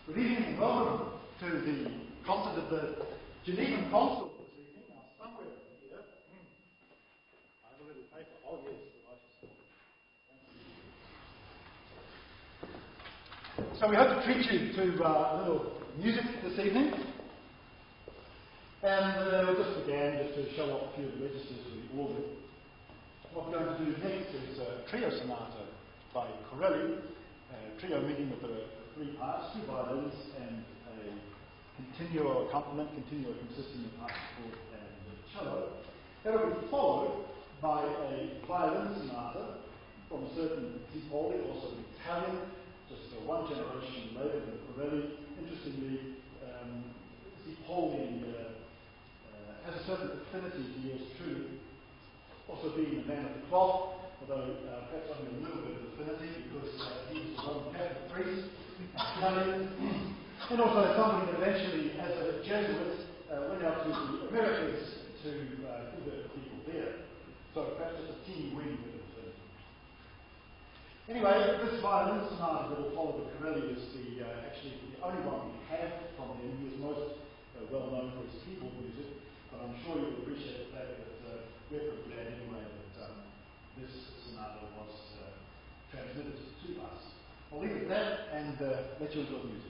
Good evening and welcome to the concert of the Genevan Consul this evening. Now, somewhere here, I have a little paper. Oh, yes, the righteous. So we hope to treat you to a little music this evening. And we just began just to show off a few of the registers we ordered. What we're going to do next is a trio sonata by Corelli, a trio meeting with the three parts, two violins and a continuo accompaniment, continuo consisting of harpsichord and cello. That will be followed by a violin sonata from a certain Zipoli, also Italian, just one generation later than Corelli. Interestingly, Zipoli has a certain affinity to yours truly, also being a man of the cloth, although perhaps only a little bit of affinity because he was a Roman Catholic priest, and also somebody that eventually, as a Jesuit, went out to the Americas to convert people there. So perhaps just a teeny weeny bit of affinity. Anyway, this violin sonata that will follow with Corelli is actually the only one we have from him. He is most well known for his keyboard music, but I'm sure you'll appreciate the fact that we're pretty glad anyway that this sonata was transmitted to us. I'll leave it at that and let you enjoy the music.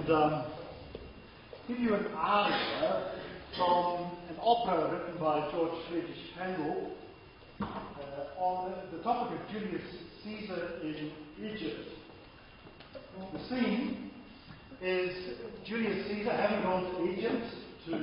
and give you an aria from an opera written by George Friedrich Handel on the topic of Julius Caesar in Egypt. The scene is Julius Caesar having gone to Egypt to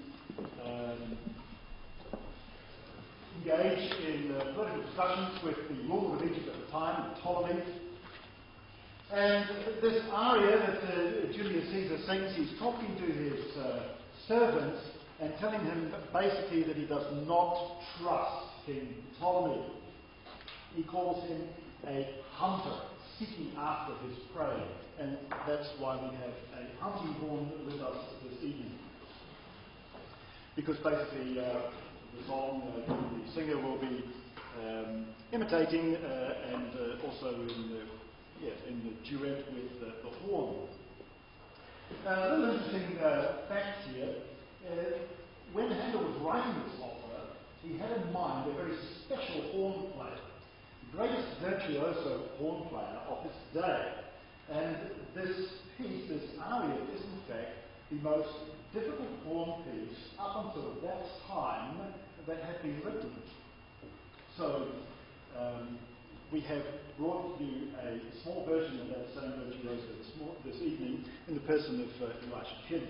engage in political discussions with the ruler of Egypt at the time, Ptolemy. And this aria that Julius Caesar sings, he's talking to his servants and telling him basically that he does not trust King Ptolemy. He calls him a hunter, seeking after his prey. And that's why we have a hunting horn with us this evening. Because basically the song, the singer will be imitating and also in the duet with the horn. A little interesting fact here. When Handel was writing this opera, he had in mind a very special horn player, the greatest virtuoso horn player of his day. And this piece, this aria, is in fact the most difficult horn piece up until that time that had been written. So we have brought you a small version of that same virtuoso this evening in the person of Elisha Kidd.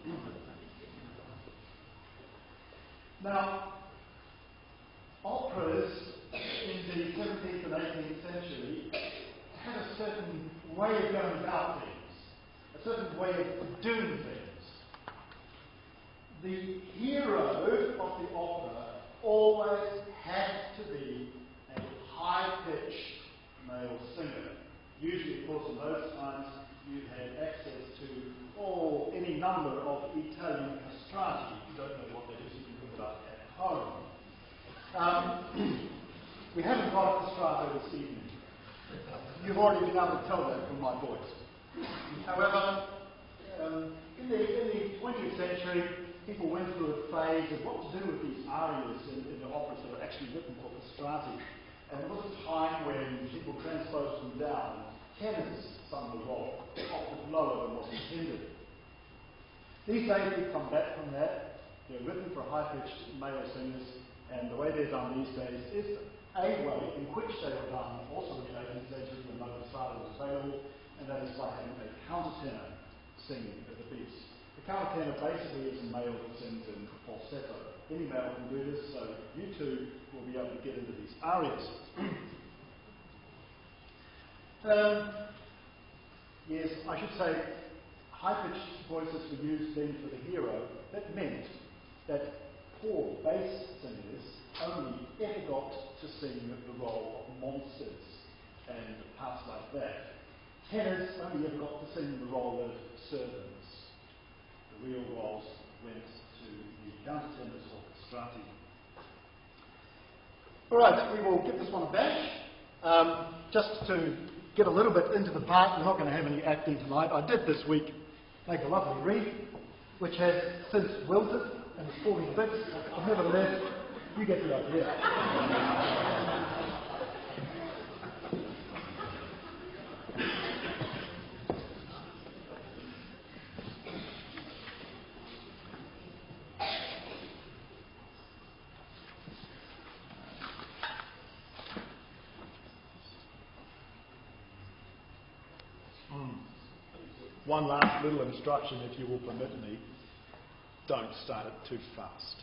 Now, operas in the 17th and 18th century had a certain way of going about things, a certain way of doing things. The hero of the opera always had to be a high-pitched male singer. Usually, of course, in those times, you had access to any number of Italian castrati. If you don't know what that is, you can look it up at home. We haven't got a castrato this evening. You've already been able to tell that from my voice. However, in the 20th century, people went through a phase of what to do with these arias in the operas that were actually written for castrati. And there was a time when people transposed them down. Tenors sung the role, often lower than was intended. These days we've come back from that. They're written for high-pitched male singers, and the way they're done these days is a way in which they were done also in the 18th century when no castrato was available, and that is by having a countertenor sing the piece. The countertenor basically is a male that sings in falsetto. Any male can do this, so you too will be able to get into these arias. Yes, I should say high-pitched voices were used then for the hero. That meant that poor bass singers only ever got to sing the role of monsters and parts like that. Tenors only ever got to sing the role of servants. The real roles went to the countertenors or castrati. All right, we will give this one a bash. Just to get a little bit into the part, we're not going to have any acting tonight. I did this week make a lovely wreath, which has since wilted and is falling to bits. But nevertheless, you get the idea. One last little instruction, if you will permit me. Don't start it too fast.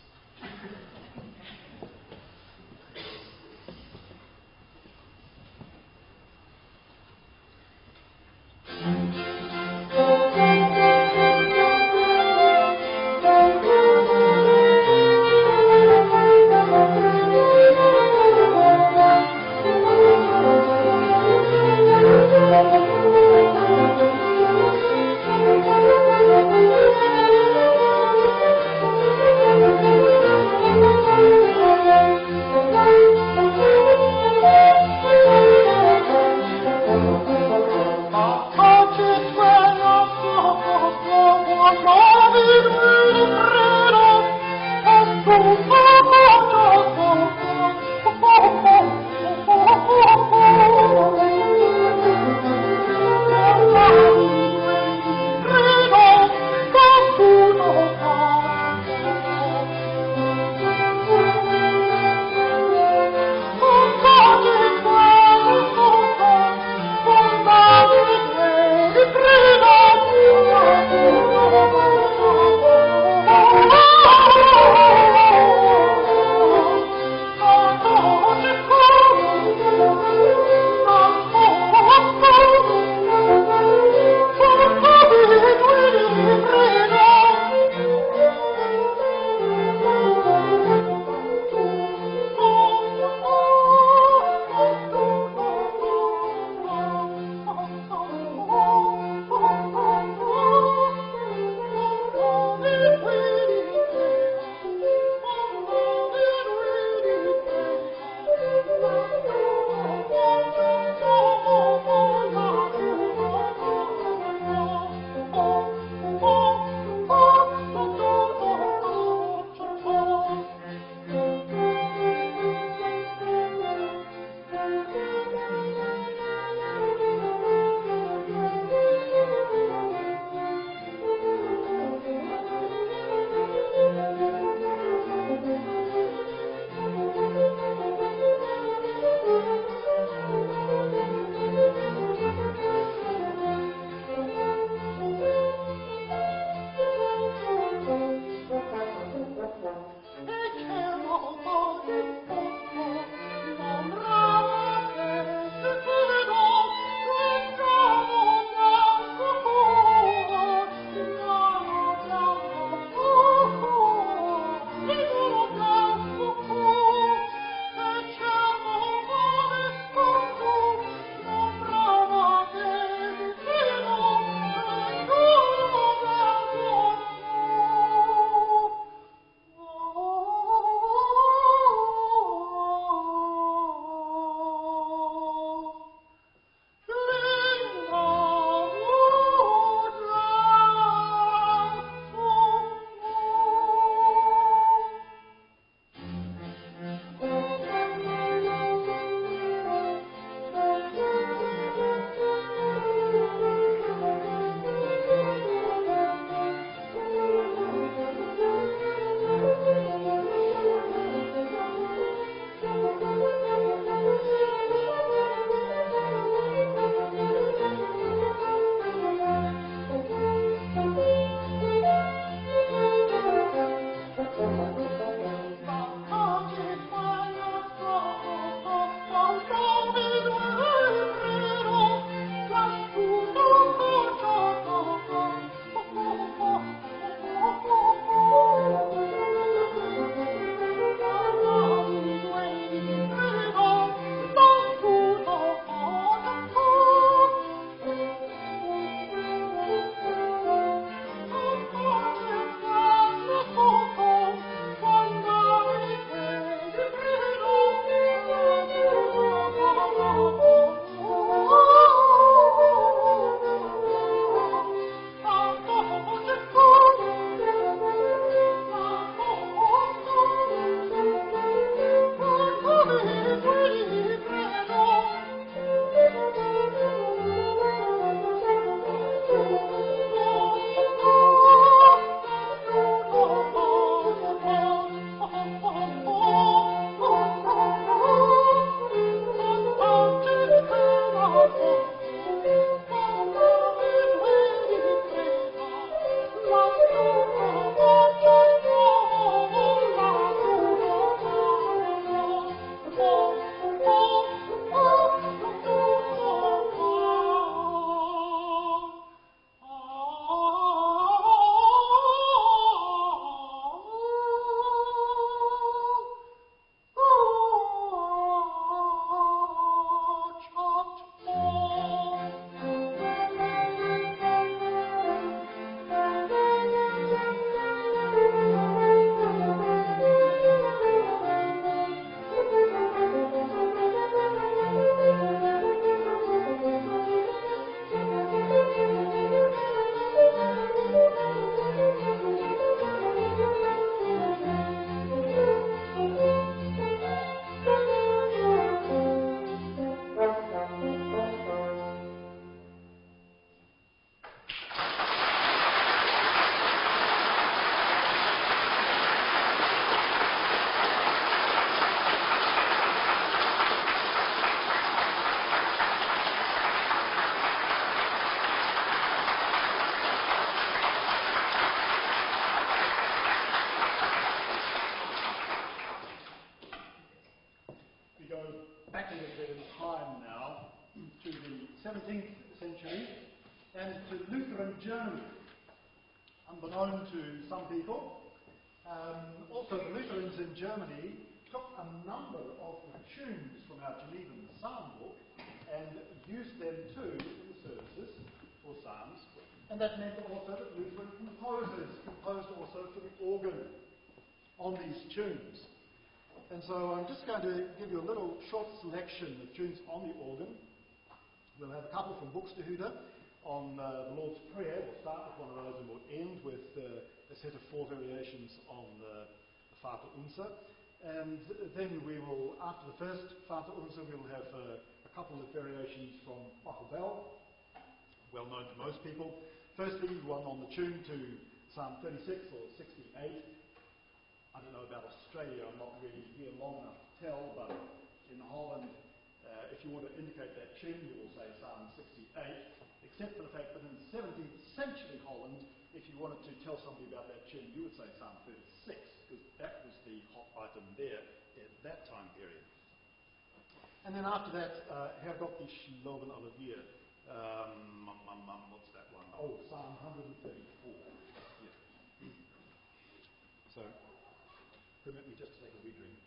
17th century, and to Lutheran Germany. Unbeknown to some people, also the Lutherans in Germany took a number of the tunes from our Genevan psalm book and used them too in the services for psalms, and that meant also that Lutheran composers composed also for the organ on these tunes. And so I'm just going to give you a little short selection of tunes on the organ. We'll have a couple from Buxtehude on the Lord's Prayer. We'll start with one of those and we'll end with a set of 4 variations on the Vater Unser. And then we will, after the first Vater Unser, we will have a couple of variations from Bach-o'-Bell, well known to most people. Firstly, one on the tune to Psalm 36 or 68. I don't know about Australia, I'm not really here long enough to tell, but in Holland, if you want to indicate that tune, you will say Psalm 68, except for the fact that in 17th century Holland, if you wanted to tell somebody about that tune, you would say Psalm 36, because that was the hot item there at that time period. And then after that, Herrgott die Loben alle wir. What's that one? Oh, Psalm 134. Yeah. So, permit me just to take a wee drink.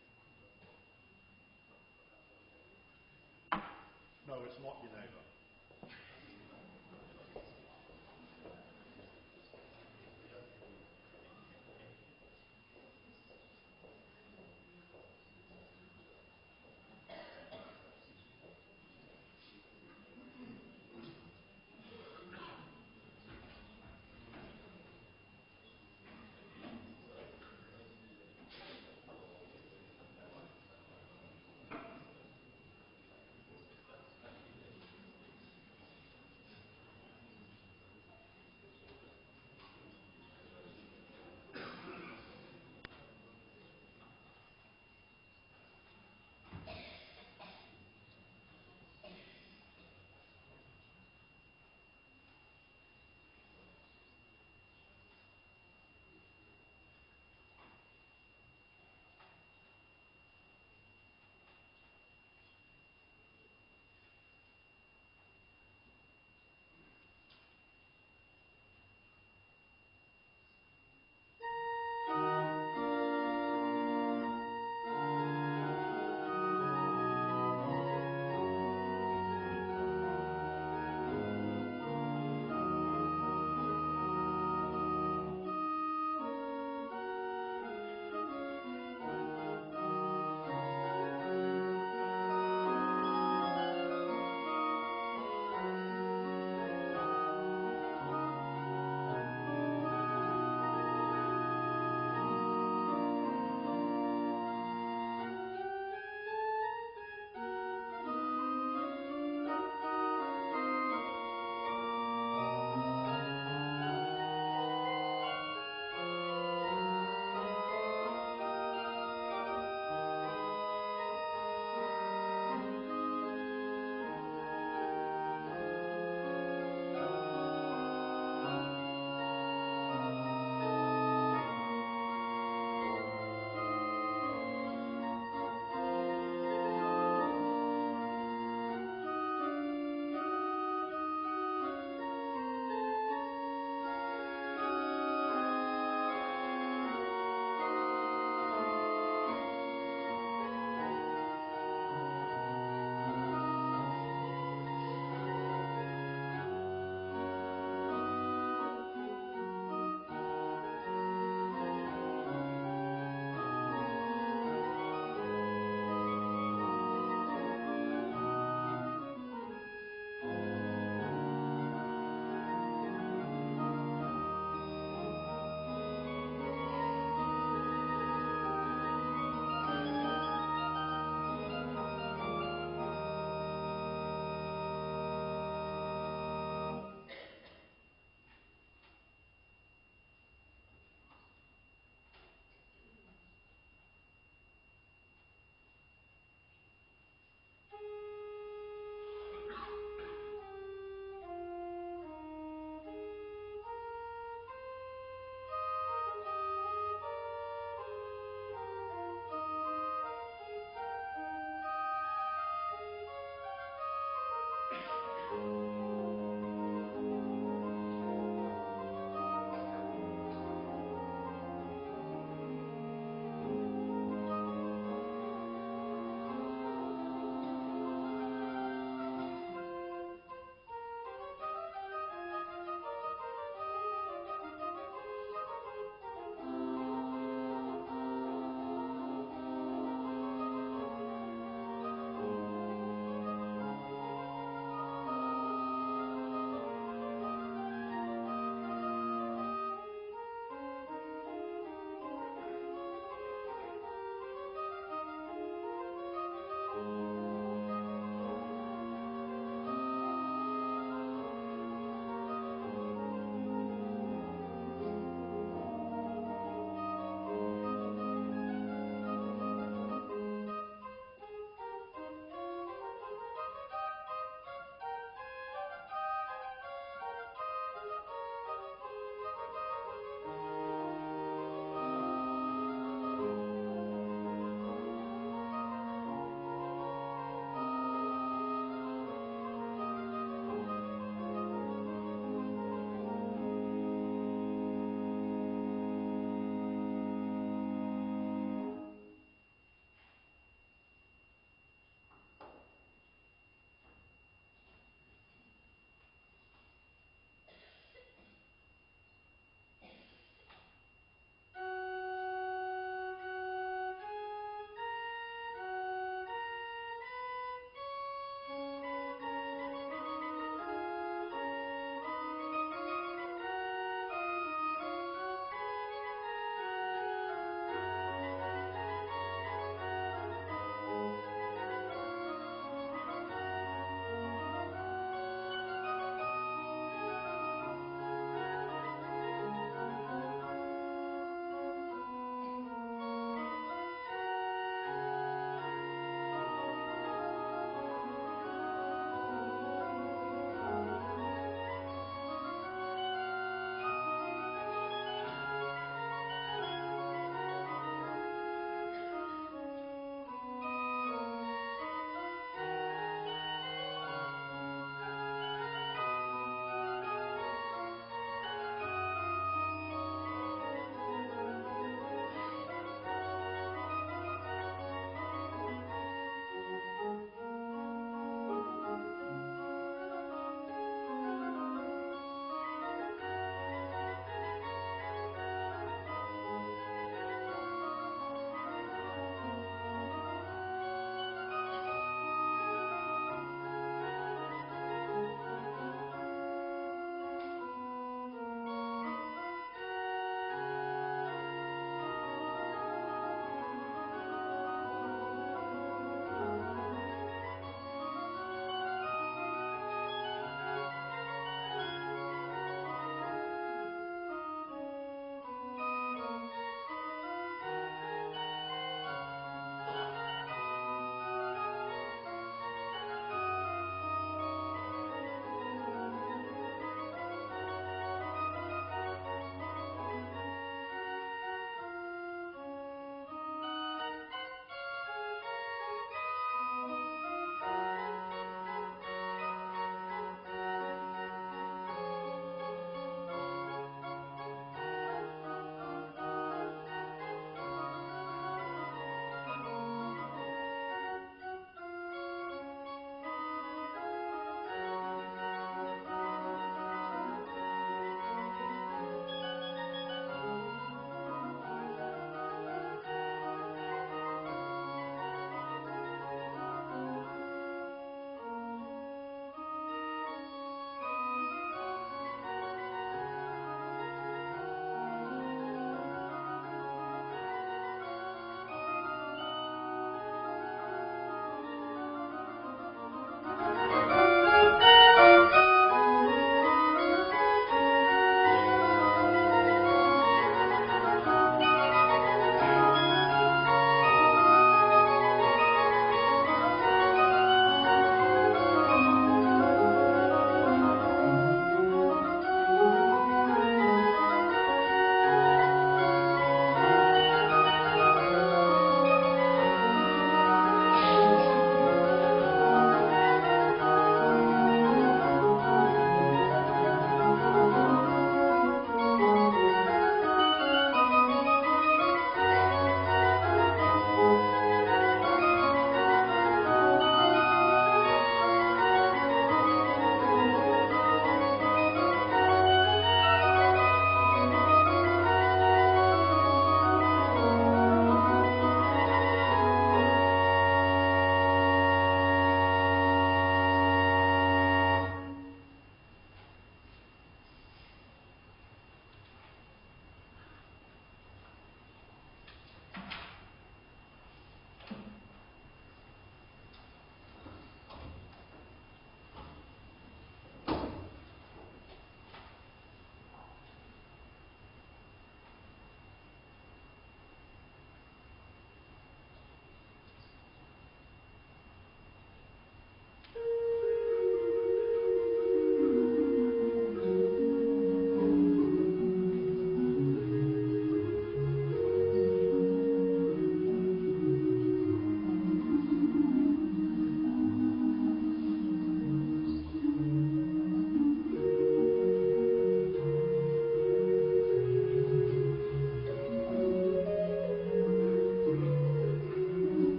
No, it's not your neighbour.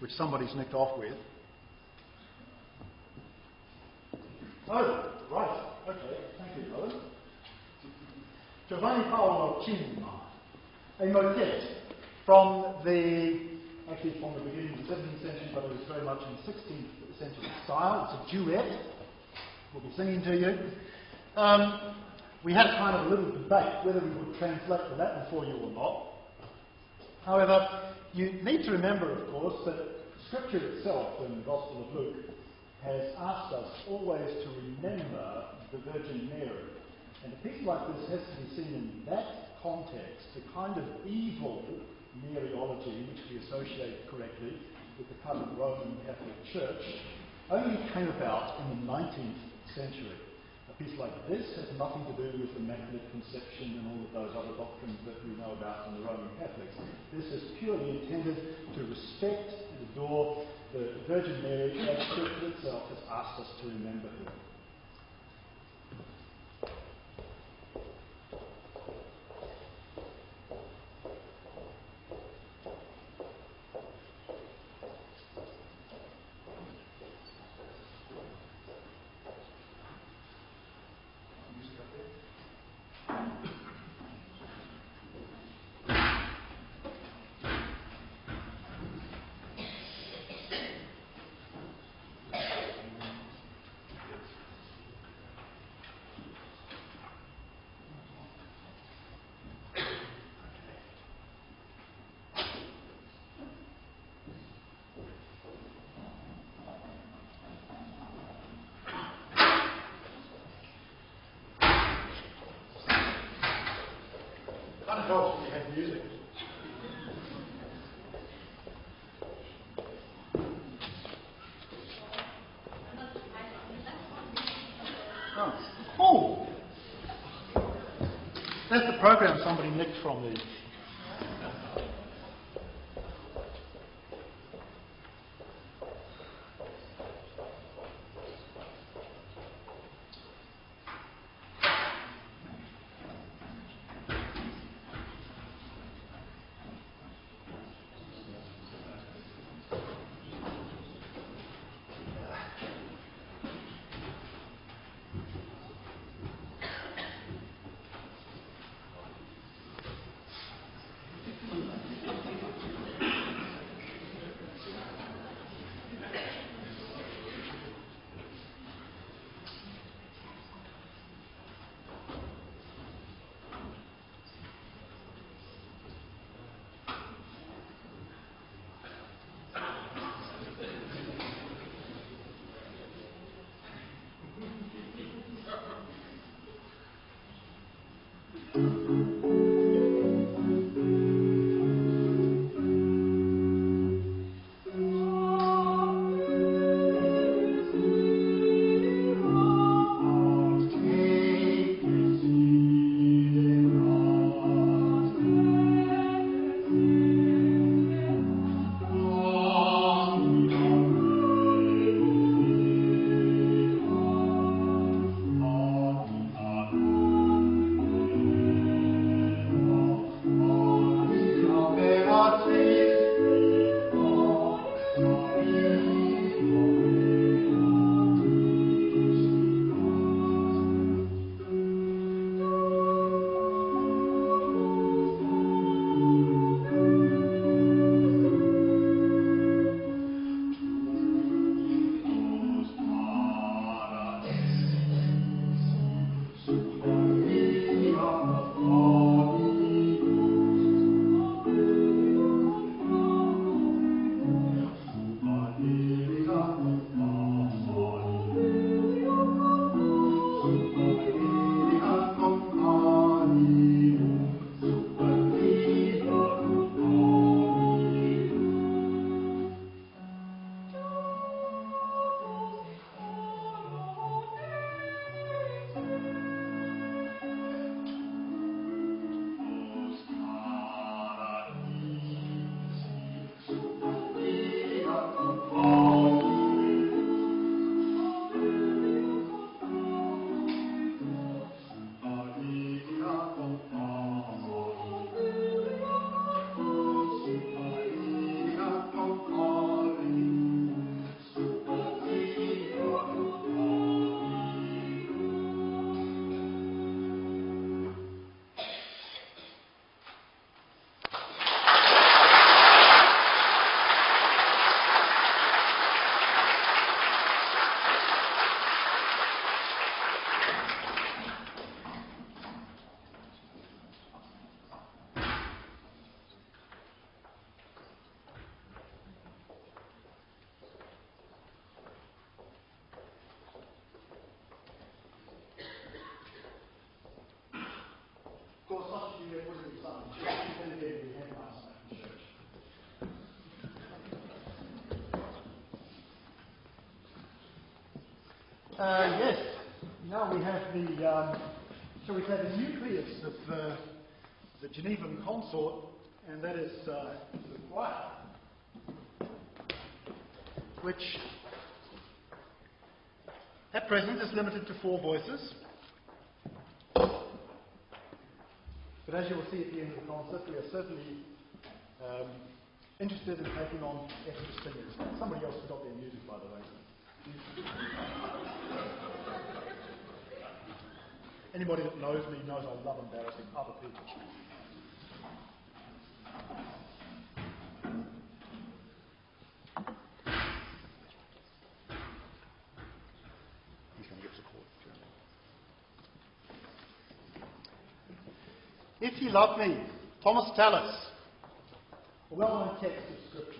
which somebody's nicked off with. Oh, right. Okay. Thank you, Owen. Giovanni Paolo Cimma, a motet from the beginning of the 17th century, but it was very much in the 16th century style. It's a duet. We'll be singing to you. We had kind of a little debate whether we would translate the Latin for you or not. However, you need to remember, of course, that Scripture itself in the Gospel of Luke has asked us always to remember the Virgin Mary. And a piece like this has to be seen in that context, the kind of evil Mariology which we associate correctly with the current Roman Catholic Church only came about in the 19th century. A piece like this has nothing to do with Immaculate Conception and all of those other doctrines that we know about in the Roman Catholics. This is purely intended to respect and adore the Virgin Mary as Scripture itself has asked us to remember her. Kind of helps when you have music. Oh! That's the program somebody nicked from me. Yes. Now we have the, shall we say, the nucleus of the Genevan consort, and that is the choir, which at present is limited to 4 voices. But as you will see at the end of the concert, we are certainly interested in taking on extra singers. Somebody else forgot their music, by the way. Anybody that knows me knows I love embarrassing other people. He's going to give us a chord. If Ye Love Me, Thomas Tallis, a well-known text of Scripture.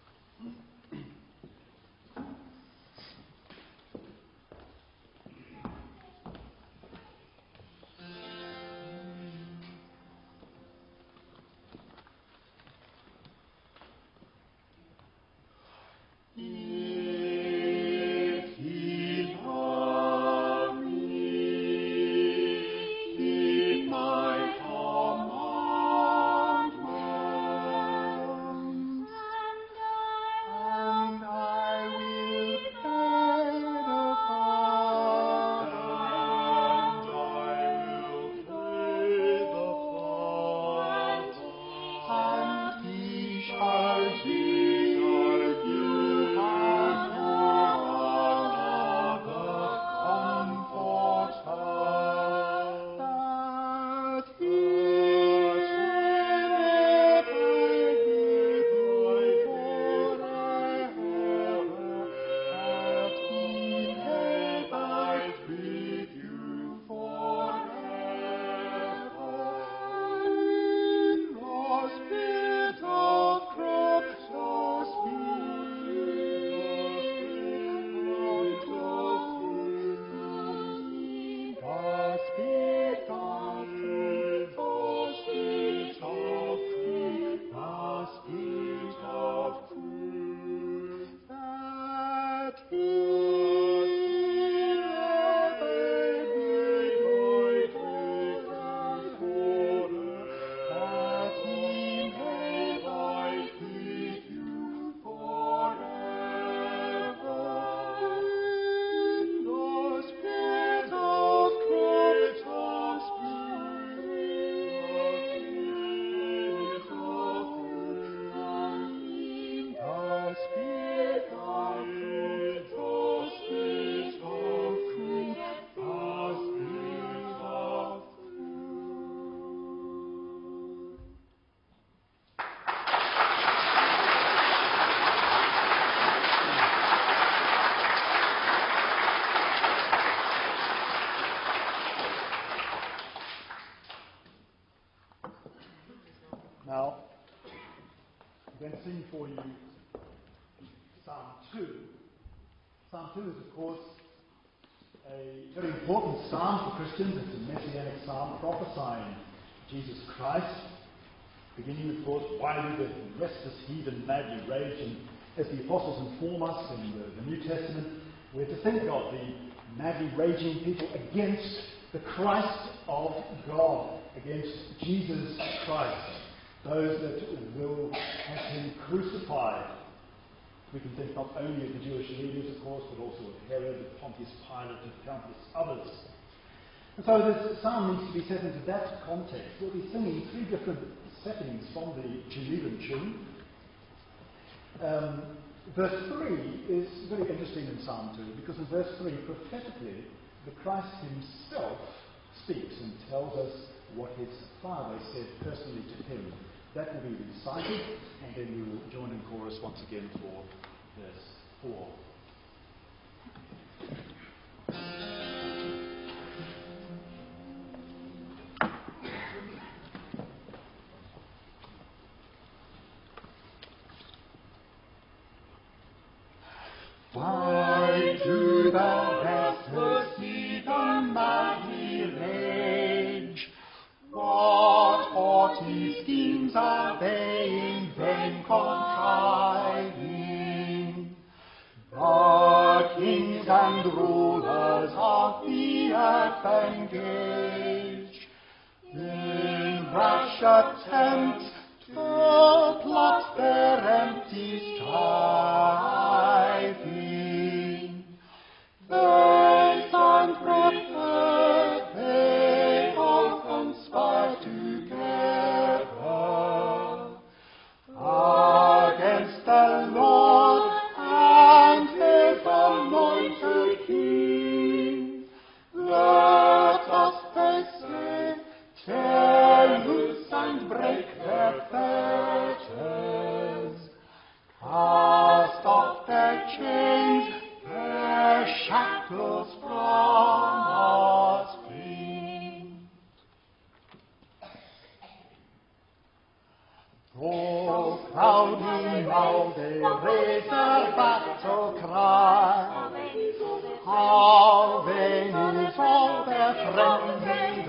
Now, I'm going to sing for you Psalm 2. Psalm 2 is, of course, a very important psalm for Christians. It's a messianic psalm prophesying Jesus Christ, beginning, of course, why do the restless heathen madly rage? And as the apostles inform us in the New Testament, we're to think of the madly raging people against the Christ of God, against Jesus Christ. Those that will have him crucified. We can think not only of the Jewish leaders, of course, but also of Herod, of Pontius Pilate, and countless others. And so this psalm needs to be set into that context. We'll be singing 3 different settings from the Genevan tune. Verse 3 is very interesting in Psalm 2, because in verse 3, prophetically, the Christ himself speaks and tells us what his Father said personally to him. That will be recited, and then we will join in chorus once again for verse 4. Why do the restless heathen madly rage? What haughty schemes are they in vain contriving? The kings and rulers rulers of the earth engage in rash attempts to plot their empty striving. They stand prepared, they all conspire together against the Lord and His anointed King. Let us, they say, tear loose and break their fetters, cast off their chains, their shackles from us flee. Though proudly now they raise their battle cry, how vain is all their friendly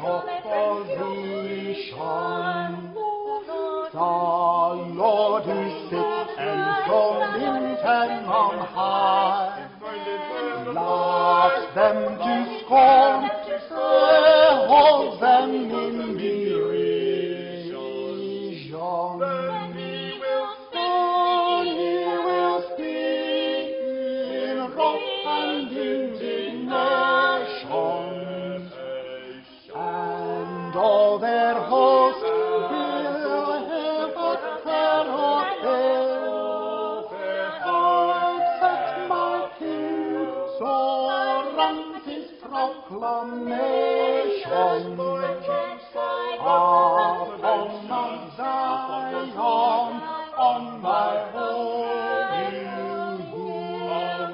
opposition. The Lord who sits enthroned in heaven on high laughs them to scorn, holds them in derision. Then He will speak in wrath and indignation, and all their host will have a terror fill. Except my King, so runs His proclamation. Upon Mount Zion, on my holy hill.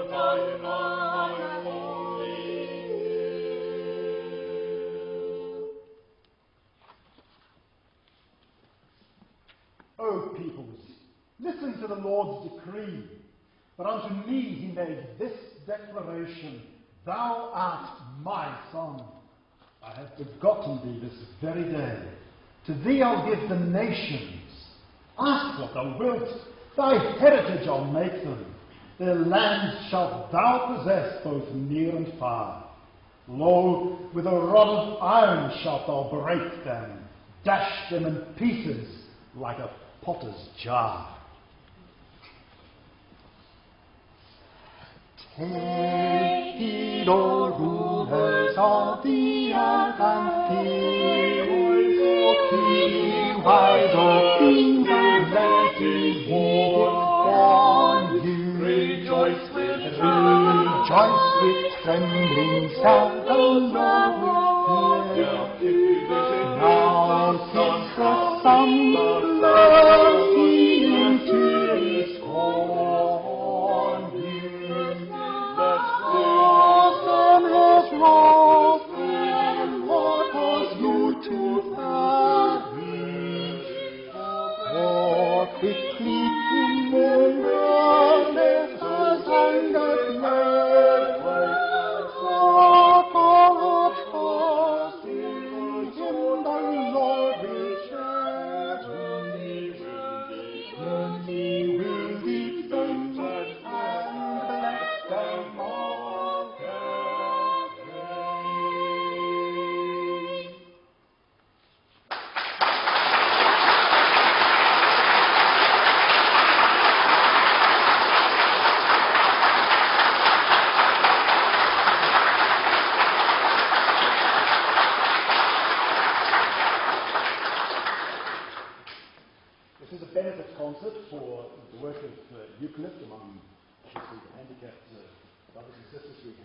O peoples, listen to the Lord's decree. But unto me He made this declaration: Thou art my son. I have begotten thee this very day. To thee I'll give the nations. Ask what thou wilt. Thy heritage I'll make them. Their lands shalt thou possess both near and far. Lo, with a rod of iron shalt thou break them, dash them in pieces like a potter's jar. Take heed, O rulers of the earth, and fear. Keep wise, O kings, and let His word on you. Rejoice with trembling sound, the Lord will hear. Now sees the sun, bursting into His scorn. Son has wrought, and what was you to perish? For quickly to murder, let us anger fled. For our trust in Him, the Lord will cherish. And He will defend and bless them all. This is a benefit concert for the work of Eucalypt among obviously the handicapped brothers and sisters we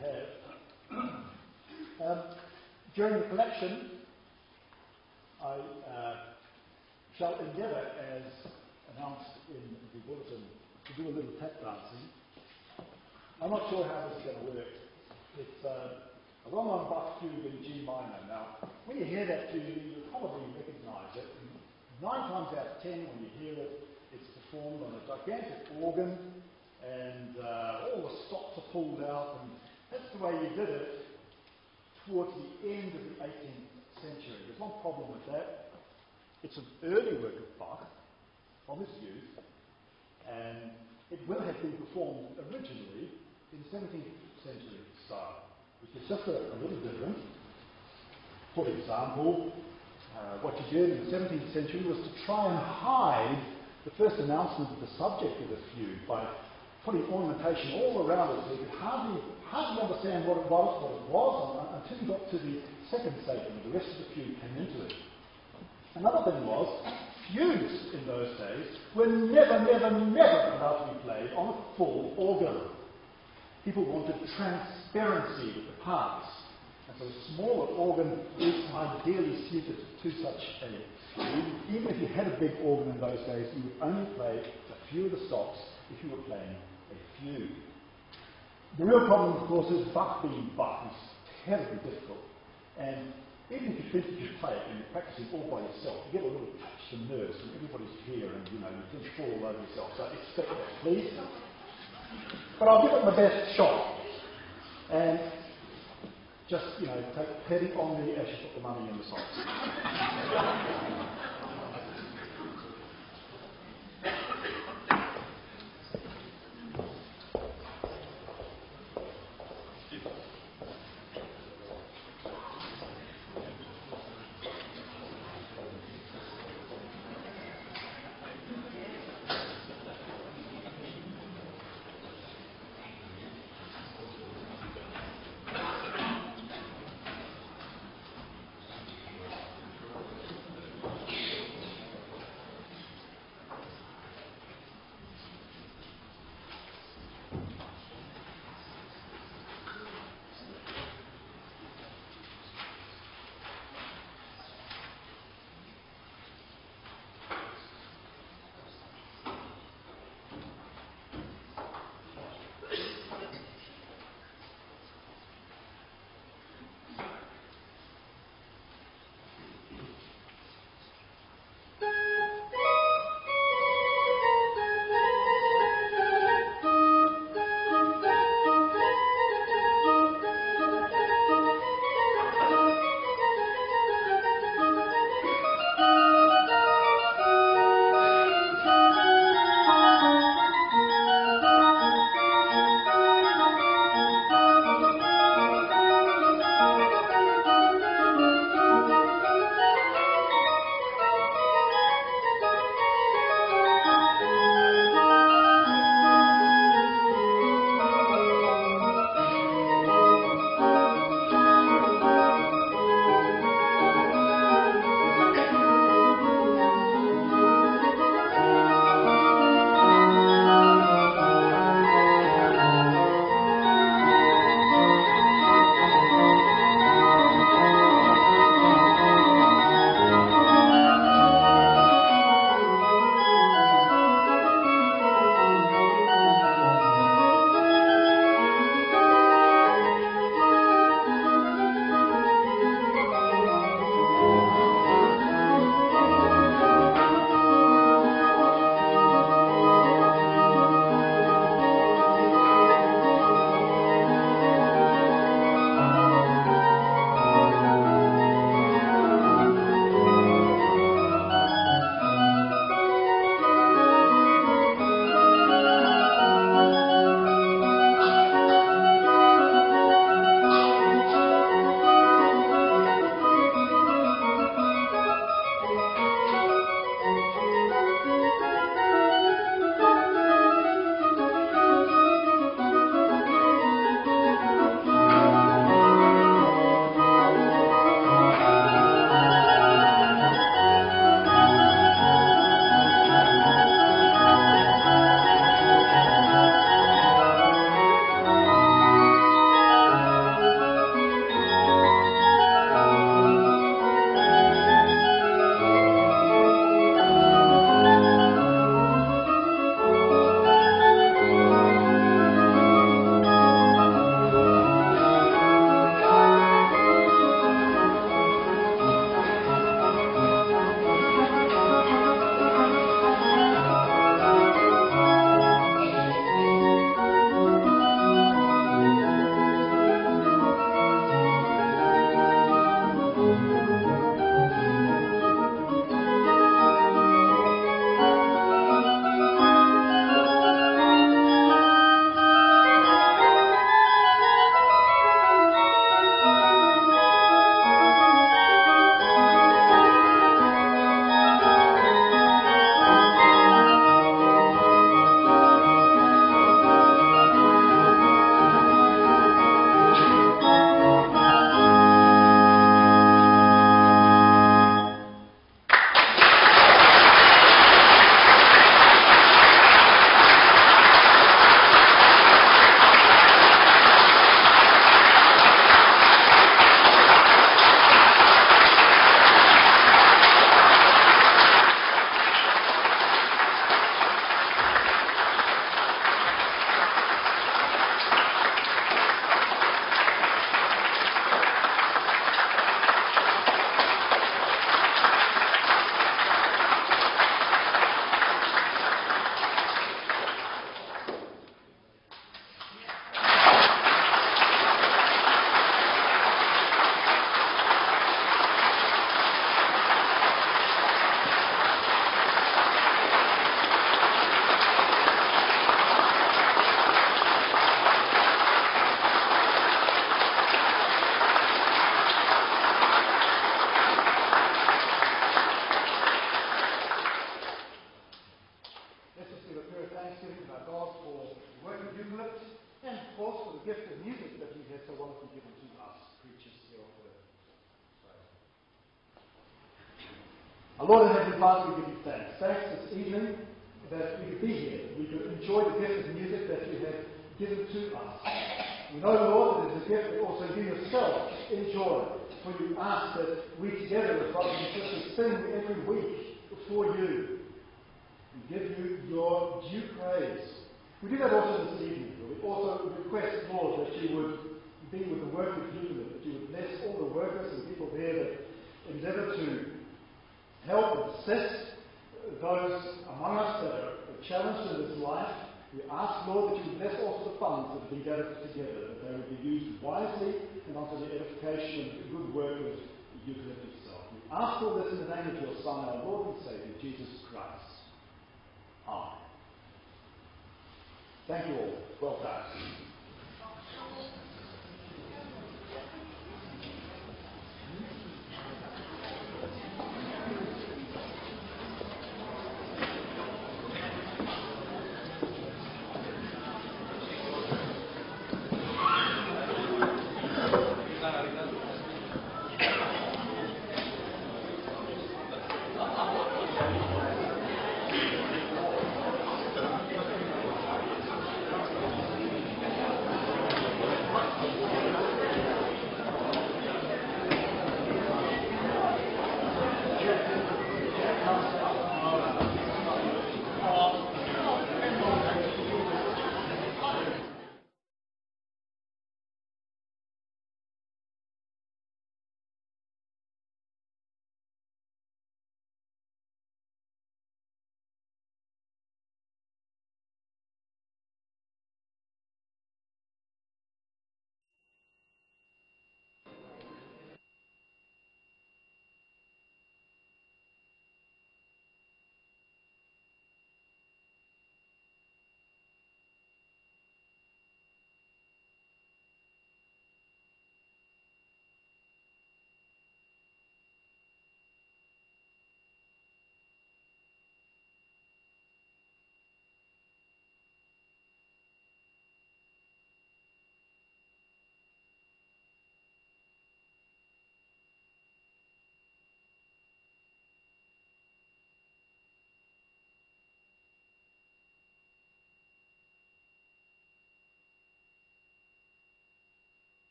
have. During the collection, I shall endeavour, as announced in the bulletin, to do a little tap dancing. I'm not sure how this is going to work. It's a well-known Bach fugue in G minor. Now, when you hear that tune, you'll probably recognise it. 9 times out of 10, when you hear it, it's performed on a gigantic organ, and all the stops are pulled out, and that's the way you did it towards the end of the 18th century. There's one problem with that. It's an early work of Bach, from his youth, and it will have been performed originally in 17th century style. which is just a little different. For example, what you did in the 17th century was to try and hide the first announcement of the subject of the fugue by putting ornamentation all around it so you could hardly understand what it was until you got to the second statement. The rest of the fugue came into it. Another thing was, fugues in those days were never allowed to be played on a full organ. People wanted transparency with the parts. And so a smaller organ is ideally suited to such a fugue. Even if you had a big organ in those days, you would only play a few of the stops if you were playing a fugue. The real problem, of course, is Bach being Bach is terribly difficult. And even if you think you can play it and you're practicing all by yourself, you get a little touch to nerves and everybody's here and you can fall all over yourself. So expect that, please. But I'll give it my best shot. And just, take pity on me as you put the money in the socks. And of course, for the gift of music that He has so wonderfully given to us, preachers here on earth. Our Lord and Heavenly Father, we give You thanks. Thanks this evening that we could be here. We could enjoy the gift of music that You have given to us. We know, Lord, that it is a gift that also You yourself enjoy. For You ask that we together as brothers and sisters sing every week before You and give You Your due praise. We do that also this evening. We also request, Lord, that You would be with the work of Euclid, that You would bless all the workers and people there that endeavour to help and assist those among us that are challenged in this life. We ask, Lord, that You would bless also the funds that have been gathered together, that they would be used wisely and unto the edification and the good work of Euclid itself. We ask all this in the name of Your Son, our Lord and Saviour, Jesus Christ. Amen. Thank you all. Well done.